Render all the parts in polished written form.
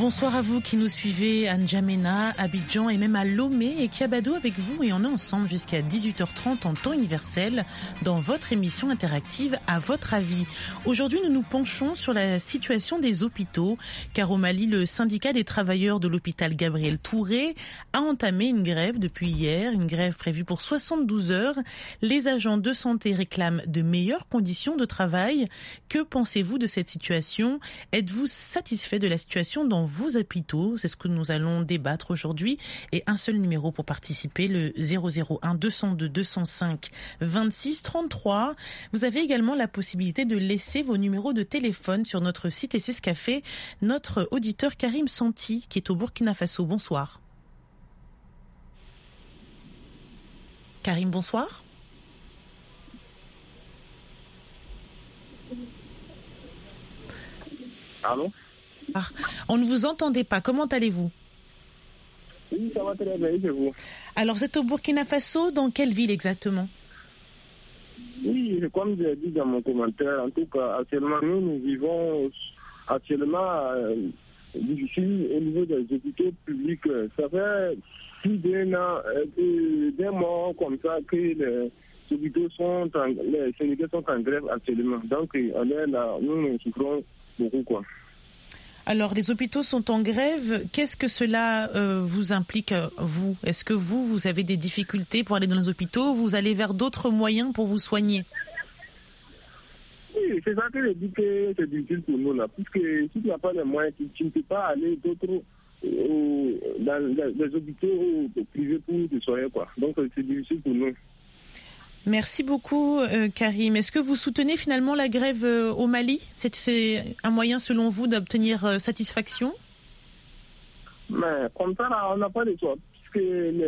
Bonsoir à vous qui nous suivez à N'Djamena, Abidjan et même à Lomé et Kiabado avec vous, et on est ensemble jusqu'à 18h30 en temps universel dans votre émission interactive À votre avis. Aujourd'hui, nous nous penchons sur la situation des hôpitaux, car au Mali, le syndicat des travailleurs de l'hôpital Gabriel Touré a entamé une grève depuis hier, une grève prévue pour 72 heures. Les agents de santé réclament de meilleures conditions de travail. Que pensez-vous de cette situation? Êtes-vous satisfait de la situation dans vos hôpitaux? C'est ce que nous allons débattre aujourd'hui. Et un seul numéro pour participer, le 001 202 205 26 33. Vous avez également la possibilité de laisser vos numéros de téléphone sur notre site et c'est ce qu'a fait notre auditeur Karim Santi qui est au Burkina Faso. Bonsoir. Karim, bonsoir. Allô? On ne vous entendait pas. Comment allez-vous? Oui, ça va très bien, c'est vous. Alors, vous êtes au Burkina Faso, dans quelle ville exactement? Oui, comme j'ai dit dans mon commentaire, en tout cas, actuellement, nous vivons actuellement difficile au niveau des hôpitaux publics. Ça fait plus d'un mois comme ça que les hôpitaux les syndicats sont en grève actuellement. Donc, on est là, nous souffrons beaucoup, quoi. Alors, les hôpitaux sont en grève. Qu'est-ce que cela vous implique, vous? Est-ce que vous avez des difficultés pour aller dans les hôpitaux? Vous allez vers d'autres moyens pour vous soigner? Oui, c'est ça que je dis que c'est difficile pour nous, là. Puisque si tu n'as pas les moyens, tu ne peux pas aller dans les hôpitaux privés pour te soigner, quoi. Donc, c'est difficile pour nous. Merci beaucoup, Karim. Est-ce que vous soutenez finalement la grève au Mali? C'est un moyen, selon vous, d'obtenir satisfaction? Mais comme ça, là, on n'a pas de choix, puisque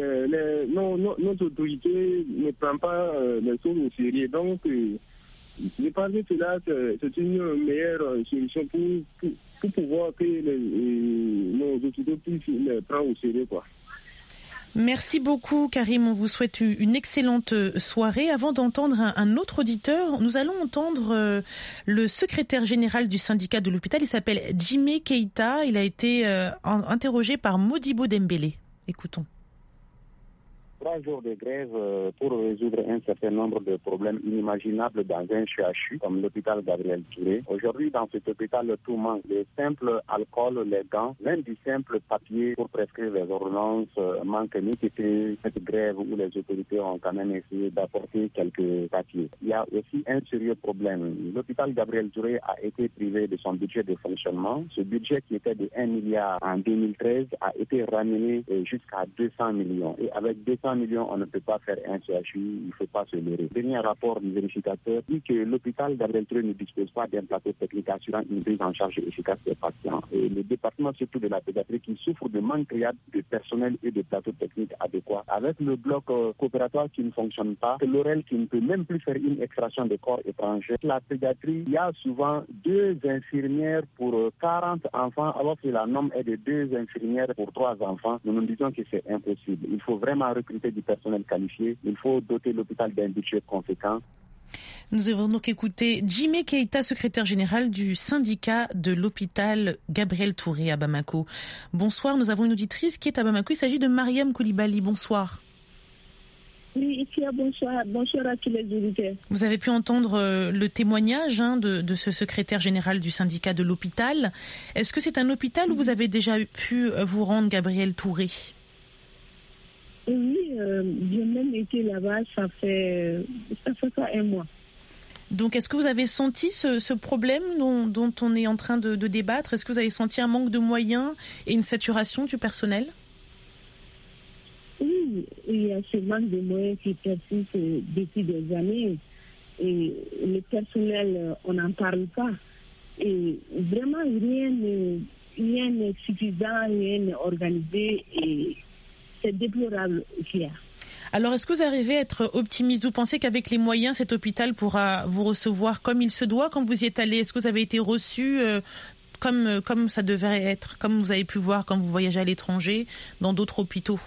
nos autorités ne prennent pas les choses au sérieux. Donc, je pense que cela, c'est une meilleure solution pour pouvoir que nos autorités puissent les prendre au sérieux, quoi. Merci beaucoup, Karim. On vous souhaite une excellente soirée. Avant d'entendre un autre auditeur, nous allons entendre le secrétaire général du syndicat de l'hôpital. Il s'appelle Djimé Keïta. Il a été interrogé par Modibo Dembélé. Écoutons. 3 jours de grève pour résoudre un certain nombre de problèmes inimaginables dans un CHU comme l'hôpital Gabriel Touré. Aujourd'hui, dans cet hôpital, tout manque. Les simples alcool, les gants, même du simple papier pour prescrire les ordonnances manque. Ni c'était cette grève où les autorités ont quand même essayé d'apporter quelques papiers. Il y a aussi un sérieux problème. L'hôpital Gabriel Touré a été privé de son budget de fonctionnement. Ce budget qui était de 1 milliard en 2013 a été ramené jusqu'à 200 millions. Et avec 200 millions, on ne peut pas faire un CHU, il ne faut pas se leurrer. Le dernier rapport du vérificateur dit que l'hôpital Gabriel Touré ne dispose pas d'un plateau technique assurant une prise en charge efficace des patients. Et le département, surtout de la pédiatrie, qui souffre de manque criard de personnel et de plateaux techniques adéquats, avec le bloc coopératoire qui ne fonctionne pas, l'ORL qui ne peut même plus faire une extraction de corps étrangers. La pédiatrie, il y a souvent 2 infirmières pour 40 enfants, alors que la norme est de 2 infirmières pour 3 enfants. Nous nous disons que c'est impossible. Il faut vraiment recruter du personnel qualifié. Il faut doter l'hôpital d'un budget conséquent. Nous avons donc écouté Djimé Keïta, secrétaire général du syndicat de l'hôpital Gabriel Touré à Bamako. Bonsoir, nous avons une auditrice qui est à Bamako. Il s'agit de Mariam Koulibaly. Bonsoir. Oui, ici, bonsoir. Bonsoir à tous les auditeurs. Vous avez pu entendre le témoignage de ce secrétaire général du syndicat de l'hôpital. Est-ce que c'est un hôpital où vous avez déjà pu vous rendre, Gabriel Touré? Oui, j'ai même été là-bas, ça fait pas 1 mois. Donc, est-ce que vous avez senti ce problème dont on est en train de débattre? Est-ce que vous avez senti un manque de moyens et une saturation du personnel? Oui, il y a ce manque de moyens qui persiste depuis des années. Et le personnel, on n'en parle pas. Et vraiment, rien n'est suffisant, rien n'est organisé. Et c'est déplorable qu'il y a. Alors, est-ce que vous arrivez à être optimiste? Vous pensez qu'avec les moyens, cet hôpital pourra vous recevoir comme il se doit quand vous y êtes allé? Est-ce que vous avez été reçu comme ça devrait être, comme vous avez pu voir quand vous voyagez à l'étranger, dans d'autres hôpitaux?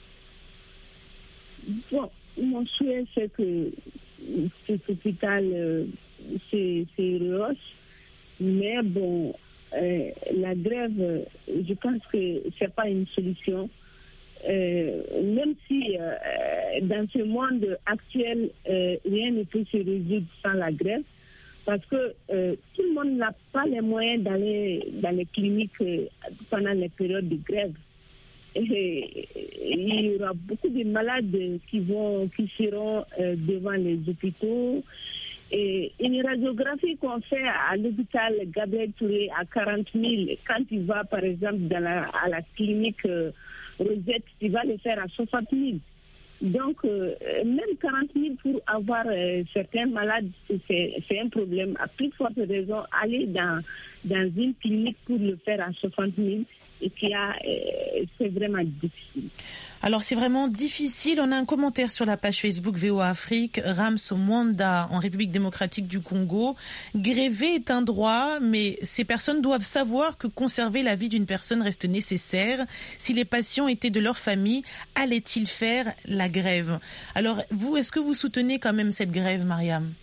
Bon, mon souhait, c'est que cet hôpital se rehausse. Mais bon, la grève, je pense que c'est pas une solution. Même si dans ce monde actuel, rien ne peut se résoudre sans la grève, parce que tout le monde n'a pas les moyens d'aller dans les cliniques pendant les périodes de grève. Et il y aura beaucoup de malades qui seront devant les hôpitaux. Et une radiographie qu'on fait à l'hôpital Gabriel Touré à 40 000, quand tu vas par exemple à la clinique Rosette, tu vas le faire à 60 000. Donc, même 40 000 pour avoir certains malades, c'est un problème. À plus forte raison, aller dans une clinique pour le faire à 60 000, et c'est vraiment difficile. Alors, c'est vraiment difficile. On a un commentaire sur la page Facebook VOA Afrique. Rams Mwanda, en République démocratique du Congo. Gréver est un droit, mais ces personnes doivent savoir que conserver la vie d'une personne reste nécessaire. Si les patients étaient de leur famille, allaient-ils faire la grève? Alors, vous, est-ce que vous soutenez quand même cette grève, Mariam?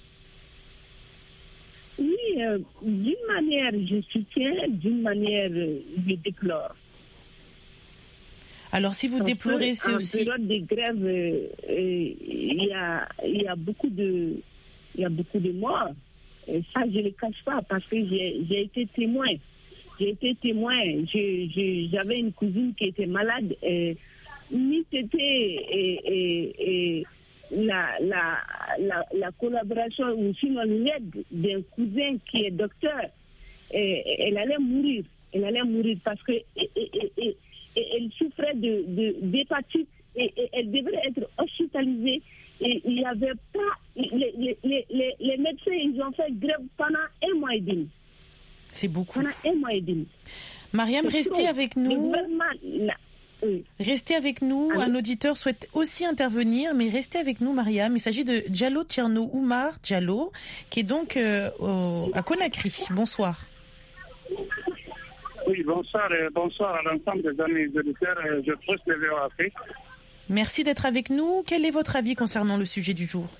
Oui, d'une manière, je soutiens, d'une manière, je déplore. Alors, si vous déplorez, c'est aussi... En période de grève, il y a beaucoup de morts. Et ça, je ne le cache pas, parce que j'ai été témoin. J'avais une cousine qui était malade. Ni c'était la collaboration ou sinon l'aide d'un cousin qui est docteur, elle allait mourir parce que elle souffrait d'hépatite et elle devrait être hospitalisée, et il n'y avait pas les médecins, ils ont fait grève pendant 1 mois et demi. C'est beaucoup. Pendant 1 mois et demi. Mariam, restez avec nous. Restez avec nous. Un auditeur souhaite aussi intervenir, mais restez avec nous, Mariam. Il s'agit de Diallo Tcherno Oumar Diallo, qui est donc à Conakry. Bonsoir. Oui, bonsoir à l'ensemble des amis auditeurs. Je pose le VOA Afrique. Merci d'être avec nous. Quel est votre avis concernant le sujet du jour?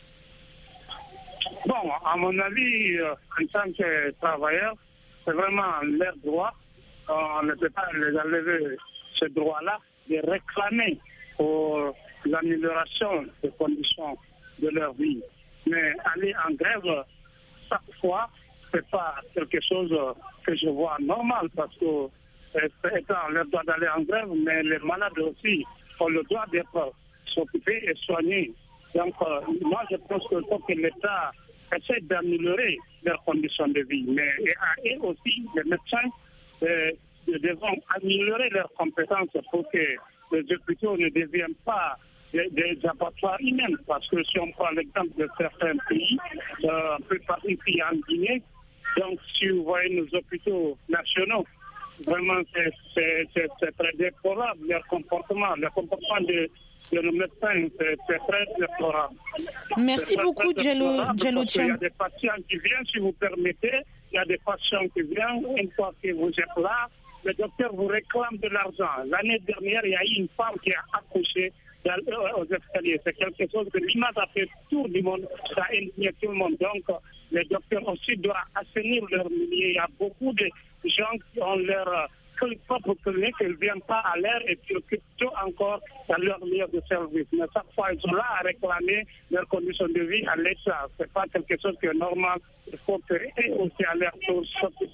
Bon, à mon avis, en tant que travailleur, c'est vraiment leur droit. On ne peut pas les enlever ce droit-là de réclamer pour l'amélioration des conditions de leur vie. Mais aller en grève chaque fois, c'est pas quelque chose que je vois normal, parce que c'est étant leur droit d'aller en grève, mais les malades aussi ont le droit d'être s'occuper et soignés. Donc, moi, je pense qu'il faut que l'État essaie d'améliorer leurs conditions de vie. Mais et aussi, les médecins devront améliorer leurs compétences pour que les hôpitaux ne deviennent pas des abattoirs humains. Parce que si on prend l'exemple de certains pays, un peu partout ici en Guinée, donc si vous voyez nos hôpitaux nationaux, vraiment c'est très déplorable leur comportement. Le comportement de nos médecins, c'est très déplorable. Merci beaucoup, Diallo Tcherno. Il y a des patients qui viennent, si vous permettez, il y a des patients qui viennent, une fois que vous êtes là, le docteur vous réclame de l'argent. L'année dernière, il y a eu une femme qui a accouché aux escaliers. C'est quelque chose que l'image a fait tout du monde, ça a indigné tout le monde. Donc, les docteurs aussi doivent assainir leur milieu. Il y a beaucoup de gens qui ont leur propre clinique, ils ne viennent pas à l'heure et qui occupent tout encore dans leur milieu de service. Mais chaque fois, ils sont là à réclamer leurs conditions de vie à l'État. Ce n'est pas quelque chose qui est normal. Il faut que eux aussi à leur tour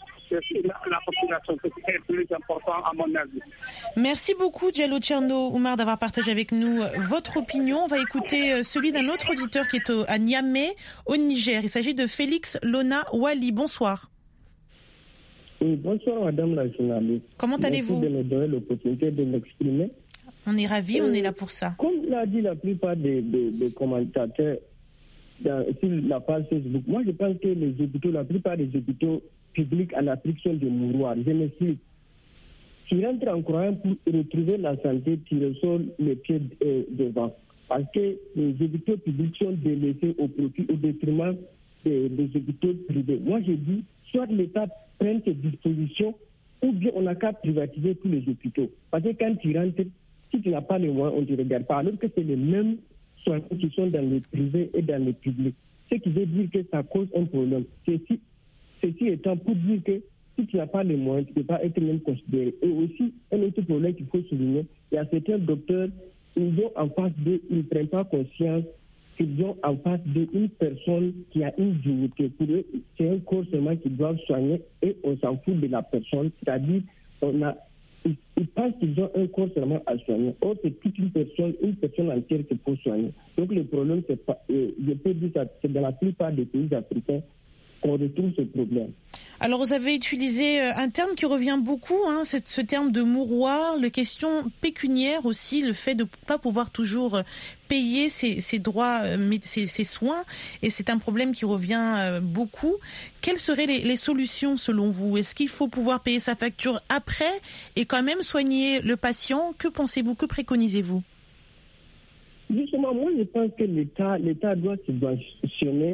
la population, c'est plus important à mon avis. Merci beaucoup, Diallo Tcherno Oumar, d'avoir partagé avec nous votre opinion. On va écouter celui d'un autre auditeur qui est à Niamey, au Niger. Il s'agit de Félix Lona Wali. Bonsoir. Oui, bonsoir Madame la journaliste. Comment allez-vous? Merci de me donner l'opportunité de m'exprimer. On est ravis, on est là pour ça. Comme l'a dit la plupart des commentateurs sur la page Facebook, moi je pense que les hôpitaux, la plupart des hôpitaux publics en Afrique sont des mouroirs. Je m'explique. Tu rentres en croyant pour retrouver la santé, tu ressors les pieds devant. Parce que les hôpitaux publics sont délaissés au détriment des hôpitaux privés. Moi je dis, soit l'État prenne ses dispositions, ou bien on n'a qu'à privatiser tous les hôpitaux. Parce que quand tu rentres, si tu n'as pas les moyens, on ne te regarde pas. Alors que c'est les mêmes soins qui sont dans le privé et dans le public. Ce qui veut dire que ça cause un problème. Ceci étant pour dire que si tu n'as pas les moyens, tu ne peux pas être même considéré. Et aussi, un autre problème qu'il faut souligner, il y a certains docteurs, ils ont en face d'eux, ils ne prennent pas conscience qu'ils ont en face d'eux une personne qui a une dignité. Pour eux, c'est un corps seulement qu'ils doivent soigner et on s'en fout de la personne. C'est-à-dire, ils pensent qu'ils ont un corps seulement à soigner. Or, c'est toute une personne entière qu'il faut soigner. Donc, le problème, c'est pas, je peux dire que c'est dans la plupart des pays africains qu'on retrouve ce problème. Alors, vous avez utilisé un terme qui revient beaucoup, ce terme de mouroir, la question pécuniaire aussi, le fait de ne pas pouvoir toujours payer ses droits, ses soins, et c'est un problème qui revient beaucoup. Quelles seraient les solutions selon vous? Est-ce qu'il faut pouvoir payer sa facture après et quand même soigner le patient? Que pensez-vous, que préconisez-vous? Justement, moi je pense que l'État doit subventionner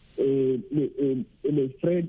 les frais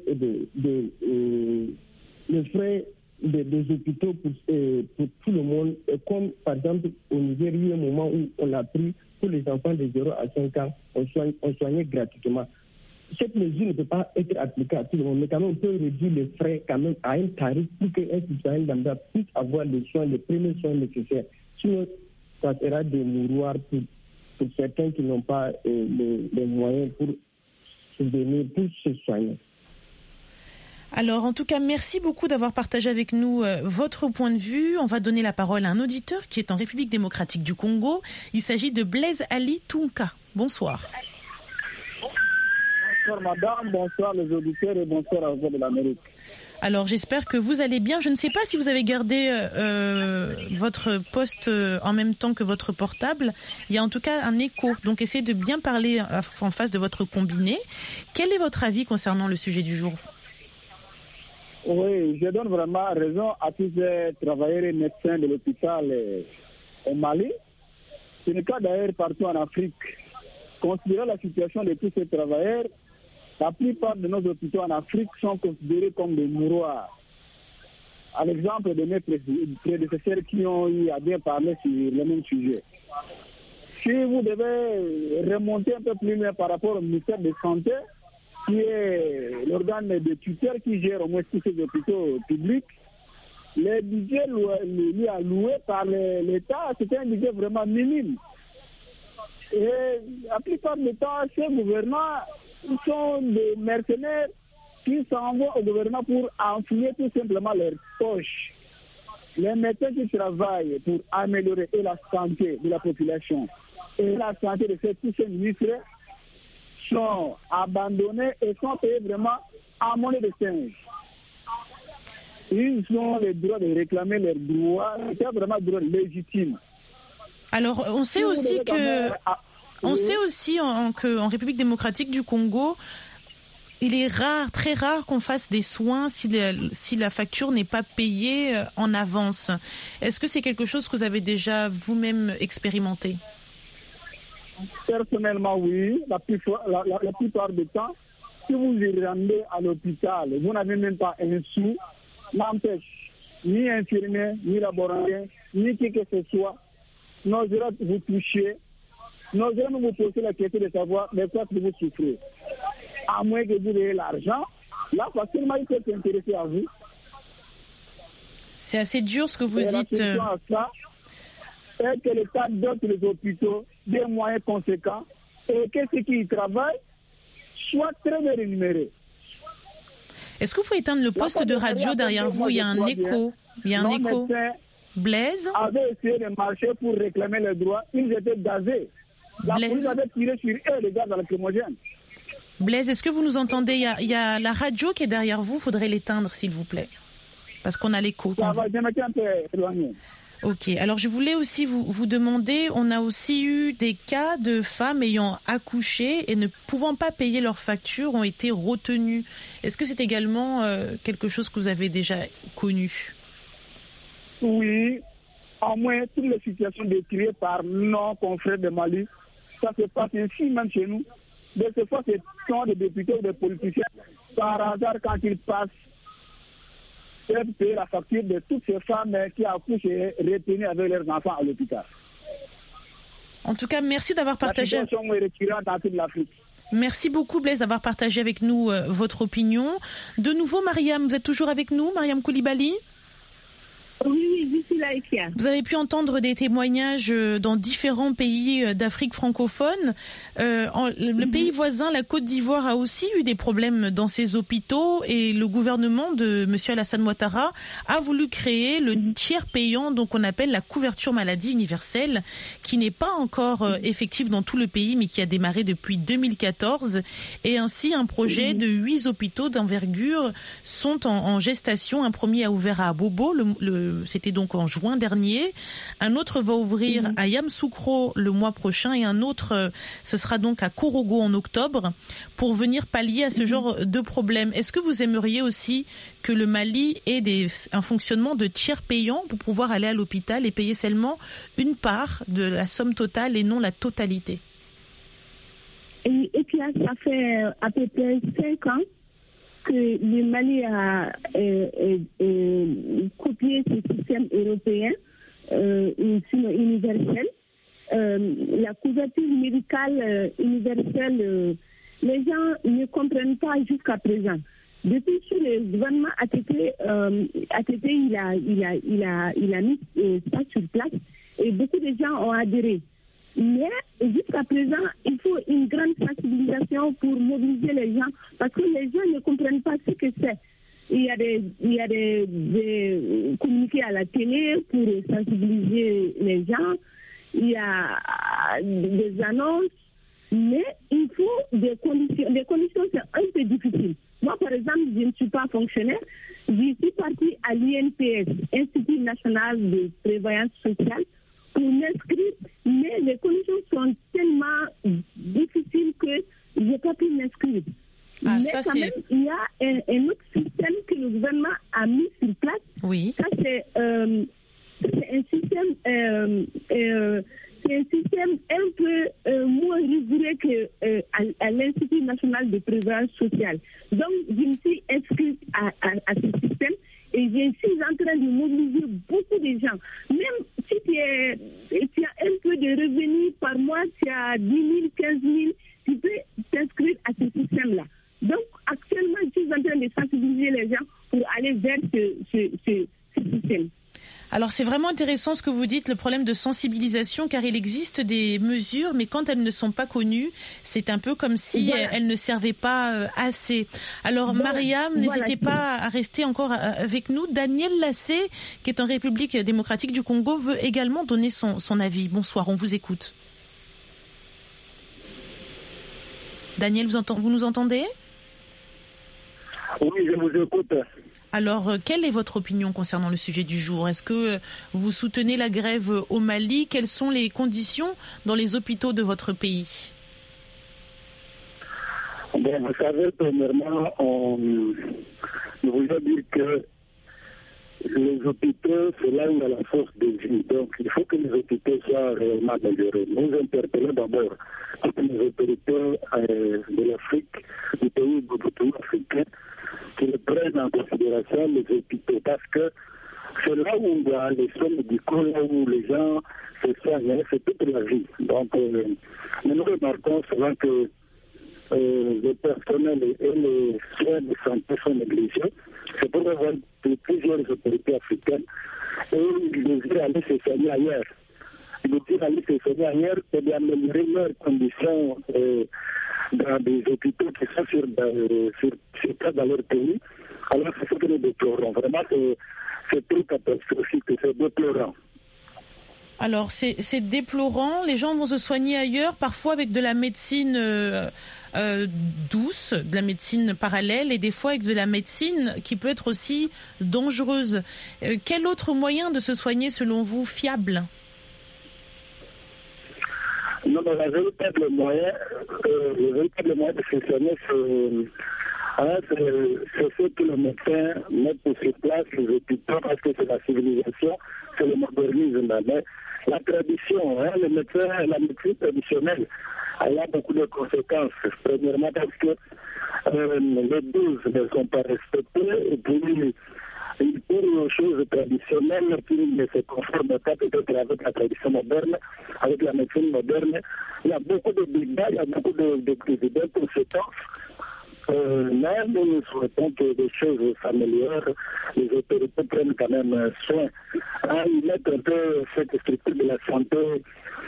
des hôpitaux pour tout le monde, comme par exemple au Niger, il y a un moment où on a pris pour les enfants de 0 à 5 ans, on soignait gratuitement. Cette mesure ne peut pas être appliquée à tout le monde, mais quand même on peut réduire les frais quand même à un tarif pour qu'un citoyen lambda puisse avoir les premiers soins nécessaires. Sinon, ça sera des mouroirs pour certains qui n'ont pas les moyens pour se soigner. Alors, en tout cas, merci beaucoup d'avoir partagé avec nous votre point de vue. On va donner la parole à un auditeur qui est en République démocratique du Congo. Il s'agit de Blaise Ali Tunka. Bonsoir. Bonsoir madame, bonsoir les auditeurs et bonsoir à vous de l'Amérique. Alors, j'espère que vous allez bien. Je ne sais pas si vous avez gardé votre poste en même temps que votre portable. Il y a en tout cas un écho. Donc, essayez de bien parler en face de votre combiné. Quel est votre avis concernant le sujet du jour? Oui, je donne vraiment raison à tous les travailleurs et médecins de l'hôpital au Mali. C'est le cas d'ailleurs partout en Afrique. Considérant la situation de tous ces travailleurs, la plupart de nos hôpitaux en Afrique sont considérés comme des mouroirs. À l'exemple de mes prédécesseurs qui ont eu à bien parler sur le même sujet. Si vous devez remonter un peu plus loin par rapport au ministère de la Santé, qui est l'organe de tutelle qui gère au moins tous ces hôpitaux publics, les budgets lui alloués par l'État, c'était un budget vraiment minime. Et la plupart du temps, ces gouvernants sont des mercenaires qui s'envoient au gouvernement pour enfouir tout simplement leurs poches. Les médecins qui travaillent pour améliorer la santé de la population et la santé de tous ces ministres sont abandonnés et sont payés vraiment en monnaie de singe. Ils ont le droit de réclamer leurs droits, c'est vraiment droit légitime. Alors, on sait aussi qu'en République démocratique du Congo, il est rare, très rare qu'on fasse des soins si la facture n'est pas payée en avance. Est-ce que c'est quelque chose que vous avez déjà vous-même expérimenté? Personnellement, oui. La plupart du temps, si vous y rendez à l'hôpital, vous n'avez même pas un sou, n'empêche, ni infirmier, ni laborantin, ni qui que ce soit, n'osera vous toucher, n'osera vous poser la question de savoir de quoi vous souffrez. À moins que vous ayez l'argent, là, facilement, il peut s'intéresser à vous. C'est assez dur ce que vous dites. La ça est que l'État dote les hôpitaux des moyens conséquents et que ceux qui y travaillent soient très bien rémunérés. Est-ce que vous pouvez éteindre le poste de radio derrière vous? Il y a un écho. Il y a un écho. Blaise avait essayé de marcher pour réclamer les droits. Ils étaient gazés. La police avait tiré sur eux, les gaz lacrymogènes. Blaise, est-ce que vous nous entendez? Il y a la radio qui est derrière vous. Il faudrait l'éteindre, s'il vous plaît. Parce qu'on a l'écho. Ça va, je m'étais un peu éloigné. Ok, alors je voulais aussi vous demander, on a aussi eu des cas de femmes ayant accouché et ne pouvant pas payer leurs factures ont été retenues. Est-ce que c'est également quelque chose que vous avez déjà connu? Oui, au moins toutes les situations décriées par nos confrères de Mali, ça se passe ainsi même chez nous. De ce fois, ce sont des députés ou des politiciens, par hasard quand ils passent, peuvent payer la facture de toutes ces femmes qui accouchent et retenues avec leurs enfants à l'hôpital. En tout cas, merci d'avoir partagé. La situation est retirée dans toute l'Afrique. Merci beaucoup Blaise d'avoir partagé avec nous votre opinion. De nouveau Mariam, vous êtes toujours avec nous, Mariam Koulibaly ? Oui, je suis là, Ikia. Vous avez pu entendre des témoignages dans différents pays d'Afrique francophone. Le pays voisin, la Côte d'Ivoire, a aussi eu des problèmes dans ses hôpitaux et le gouvernement de M. Alassane Ouattara a voulu créer le tiers payant, donc on appelle la couverture maladie universelle, qui n'est pas encore effectif dans tout le pays, mais qui a démarré depuis 2014. Et ainsi, un projet de 8 hôpitaux d'envergure sont en gestation. Un premier a ouvert à Abobo, c'était donc en juin dernier. Un autre va ouvrir à Yamoussoukro le mois prochain et un autre, ce sera donc à Korogo en octobre pour venir pallier à ce genre de problème. Est-ce que vous aimeriez aussi que le Mali ait un fonctionnement de tiers payant pour pouvoir aller à l'hôpital et payer seulement une part de la somme totale et non la totalité? Et puis là, ça fait à peu près 5 ans que le Mali a copié ce système européen universel. La couverture médicale universelle, les gens ne comprennent pas jusqu'à présent. Depuis que le gouvernement ATT, il a mis ça sur place et beaucoup de gens ont adhéré. Mais jusqu'à présent, il faut une grande sensibilisation pour mobiliser les gens parce que les gens ne comprennent pas ce que c'est. Il y a des communiqués à la télé pour sensibiliser les gens. Il y a des annonces, mais il faut des conditions. Les conditions, c'est un peu difficile. Moi, par exemple, je ne suis pas fonctionnaire. Je suis partie à l'INPS, Institut National de Prévoyance Sociale, pour m'inscrire, mais les conditions sont tellement difficiles que je n'ai pas pu m'inscrire. Mais ça, quand même, il y a un autre système que le gouvernement a mis sur place. Oui. Ça, c'est un système un peu moins rigoureux qu'à l'Institut National de Prévoyance Sociale. Donc, je me suis inscrite à ce système et je suis en train de mobiliser beaucoup de gens. Même si tu as un peu de revenus par mois, tu as 10 000, 15 000, tu peux t'inscrire à ce système-là. Donc, actuellement, je suis en train de sensibiliser les gens pour aller vers ce système. Alors c'est vraiment intéressant ce que vous dites, le problème de sensibilisation, car il existe des mesures, mais quand elles ne sont pas connues, c'est un peu comme si elles ne servaient pas assez. Alors Mariam, n'hésitez pas à rester encore avec nous. Daniel Lassé, qui est en République démocratique du Congo, veut également donner son avis. Bonsoir, on vous écoute. Daniel, vous nous entendez ? Oui, je vous écoute. Alors, quelle est votre opinion concernant le sujet du jour ? Est-ce que vous soutenez la grève au Mali ? Quelles sont les conditions dans les hôpitaux de votre pays ? Bon, vous savez, premièrement, je voulais dire que les hôpitaux, c'est là où il y a la force de vie. Donc, il faut que les hôpitaux soient réellement améliorés. Nous interpellons d'abord toutes les autorités de l'Afrique, des pays africains, qui prennent en considération les hôpitaux. Parce que c'est là où il y a les soins médicaux, là où les gens se soignent, c'est toute la vie. Donc, nous remarquons souvent que le personnel et les soins de santé sont négligés. C'est pour avoir plusieurs autorités africaines et ils désirent aller se soigner ailleurs. Ils désirent aller se soigner ailleurs et d'améliorer leurs conditions dans des hôpitaux qui sont sur place dans leur pays. Alors c'est ce que nous déplorons. Vraiment, c'est très catastrophique, c'est déplorant. Alors c'est déplorant, les gens vont se soigner ailleurs, parfois avec de la médecine douce, de la médecine parallèle et des fois avec de la médecine qui peut être aussi dangereuse. Quel autre moyen de se soigner selon vous fiable ? Non, mais le véritable moyen de se soigner, C'est ce que les médecins mettent sur place, les hôpitaux, parce que c'est la civilisation, c'est le modernisme. Mais la tradition, les médecins, la médecine traditionnelle, elle a beaucoup de conséquences. Premièrement parce que les doses ne sont pas respectées, et puis pour les choses traditionnelles qui ne se conforment pas peut-être avec la tradition moderne, avec la médecine moderne, il y a beaucoup de dégâts, il y a beaucoup de conséquences. Mais nous souhaitons que les choses s'améliorent, les autorités prennent quand même soin à mettre un peu cette structure de la santé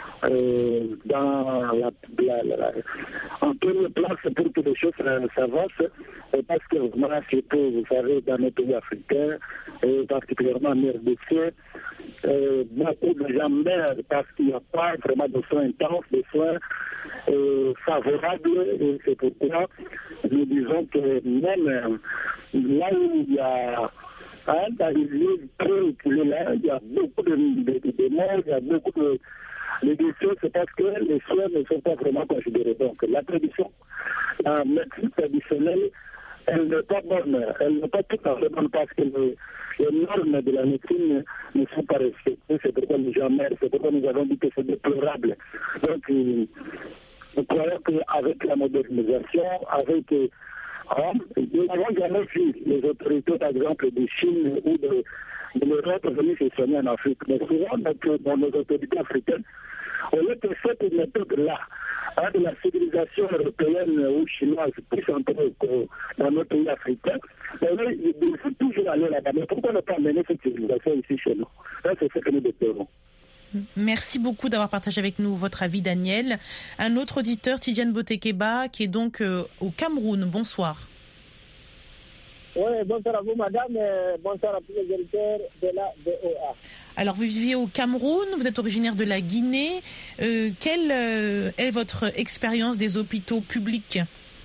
en première place pour que les choses s'avancent, parce que surtout, vous savez, dans nos pays africains, et particulièrement en RDC, beaucoup de gens meurent parce qu'il n'y a pas vraiment de soins intenses, de soins favorables, et c'est pourquoi nous disons que même là où il y a il y a beaucoup de morts, il y a beaucoup de décès, c'est parce que les soins ne sont pas vraiment considérés. Donc la tradition, la médecine traditionnelle, elle n'est pas bonne, elle n'est pas tout à fait bonne parce que les normes de la médecine ne sont pas respectées, c'est pourquoi les gens meurent, c'est pourquoi nous avons dit que c'est déplorable. Donc nous croyons qu'avec la modernisation, avec nous n'avons jamais vu les autorités, par exemple, de Chine ou de l'Europe venir se soigner en Afrique. Mais souvent, dans nos autorités africaines, au lieu que cette méthode-là, de la civilisation européenne ou chinoise, plus centrée dans nos pays africains, il faut toujours aller là-bas. Mais pourquoi ne pas amener cette civilisation ici chez nous? Ça, c'est ce que nous déplorons. Merci beaucoup d'avoir partagé avec nous votre avis, Daniel. Un autre auditeur, Tidiane Botekeba, qui est donc au Cameroun. Bonsoir. Oui, bonsoir à vous, madame. Bonsoir à tous les auditeurs de la VOA. Alors, vous vivez au Cameroun, vous êtes originaire de la Guinée. Quelle est votre expérience des hôpitaux publics?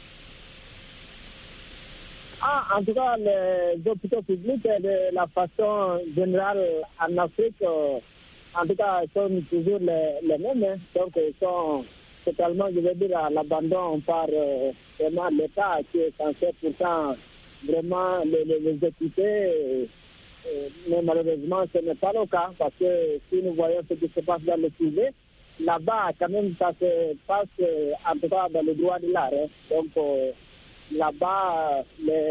En tout cas, les hôpitaux publics, de la façon générale en Afrique, en tout cas, sont toujours les mêmes. Hein. Donc, ils sont totalement, je veux dire, à l'abandon par vraiment l'État qui est censé pourtant vraiment les équiper. Mais malheureusement, ce n'est pas le cas parce que si nous voyons ce qui se passe dans le privé, là-bas, quand même, ça se passe en tout cas dans le droit de l'art. Hein. Donc, là-bas,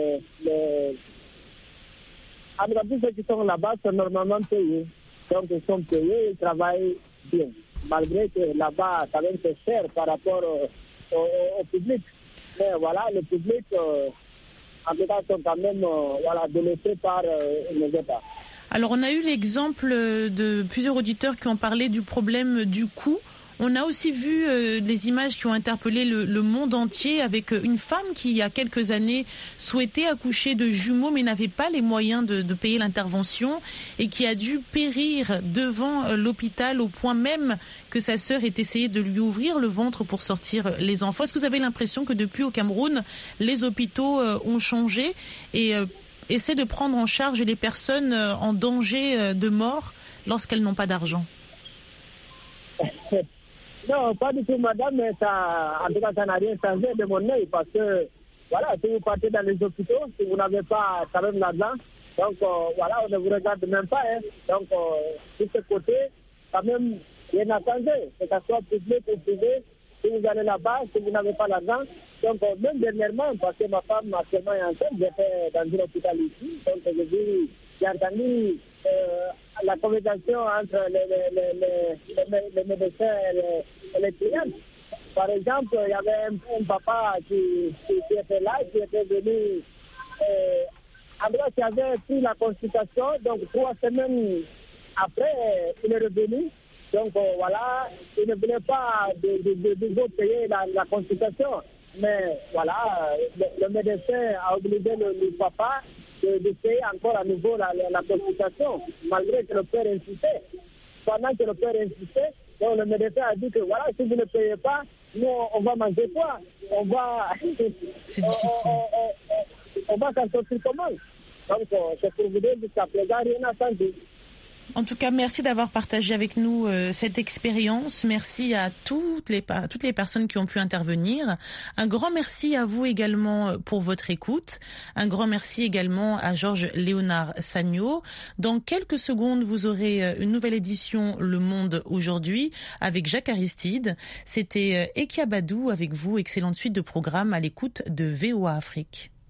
en tout cas, tous ceux qui sont là-bas sont normalement payés. Donc, ils sont payés, ils travaillent bien. Malgré que là-bas, quand même, c'est cher par rapport au public. Mais voilà, le public, en tout cas, sont quand même délaissés par les États. Alors, on a eu l'exemple de plusieurs auditeurs qui ont parlé du problème du coût. On a aussi vu des images qui ont interpellé le monde entier avec une femme qui, il y a quelques années, souhaitait accoucher de jumeaux mais n'avait pas les moyens de payer l'intervention et qui a dû périr devant l'hôpital au point même que sa sœur ait essayé de lui ouvrir le ventre pour sortir les enfants. Est-ce que vous avez l'impression que depuis au Cameroun, les hôpitaux ont changé et essaient de prendre en charge les personnes en danger de mort lorsqu'elles n'ont pas d'argent? Non, pas du tout, madame, mais en tout cas, ça n'a rien changé de mon œil parce que, voilà, si vous partez dans les hôpitaux, si vous n'avez pas quand même l'argent, donc, on ne vous regarde même pas, hein. Donc, de ce côté, quand même, rien n'a changé, que ce soit public ou privé, si vous allez là-bas, si vous n'avez pas l'argent, donc, même dernièrement, parce que ma femme actuellement est enceinte, j'étais dans un hôpital ici, donc, j'ai entendu la conversation entre les médecins et les clients. Par exemple, il y avait un papa qui était là, qui était venu, qui avait pris la consultation, donc 3 semaines après, il est revenu. Donc il ne voulait pas de payer la consultation. Mais voilà, le médecin a obligé le papa de payer encore à nouveau la consultation, malgré que le père insistait. Pendant que le père insistait, donc le médecin a dit que voilà, si vous ne payez pas, nous on va manger quoi? On va. C'est difficile. On va s'en sortir comment? Donc c'est pour vous dire jusqu'à présent, rien n'a changé. En tout cas, merci d'avoir partagé avec nous cette expérience. Merci à toutes les personnes qui ont pu intervenir. Un grand merci à vous également pour votre écoute. Un grand merci également à Georges Léonard Sagno. Dans quelques secondes, vous aurez une nouvelle édition Le Monde aujourd'hui avec Jacques Aristide. C'était Ekia Badou avec vous. Excellente suite de programmes à l'écoute de VOA Afrique.